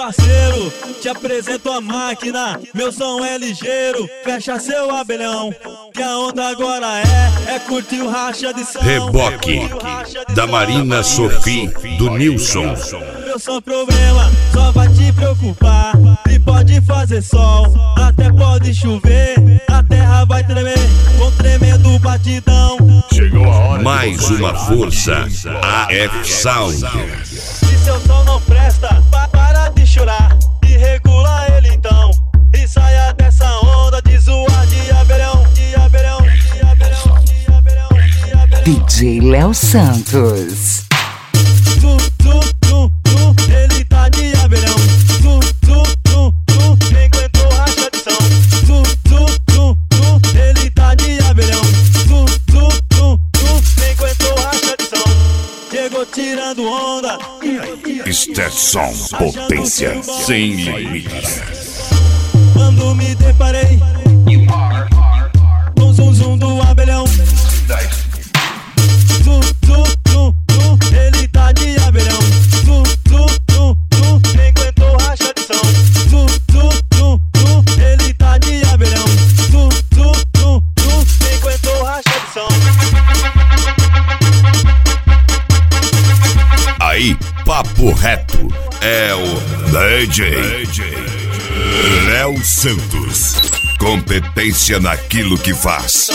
parceiro, te apresento a máquina. Meu som é ligeiro, fecha seu abelhão. Que a onda agora é curtir o racha de som. Reboque da Marina Sophie, do Nilson. Meu som problema só vai te preocupar. E pode fazer sol, até pode chover. A terra vai tremer com tremendo batidão. Chegou a hora. Mais uma força, AF Sound. Se seu som não presta, para de chorar e regula ele então. E saia dessa onda de zoar de abelhão, de abelhão, de abelhão, de abelhão, de abelhão. DJ Léo Santos. Ele tá de abelhão. Quem aguentou racha de som. Ele tá de abelhão. Quem aguentou racha de som. Chegou tirando onda. Stetson, potência sem limites. Quando me deparei com o zum zum do abelhão. Ele tá de abelhão. Quem aguentou racha de som. Ele tá de abelhão. Quem aguentou racha de som. Aí, papo reto, é o DJ Léo Santos. Competência naquilo que faz.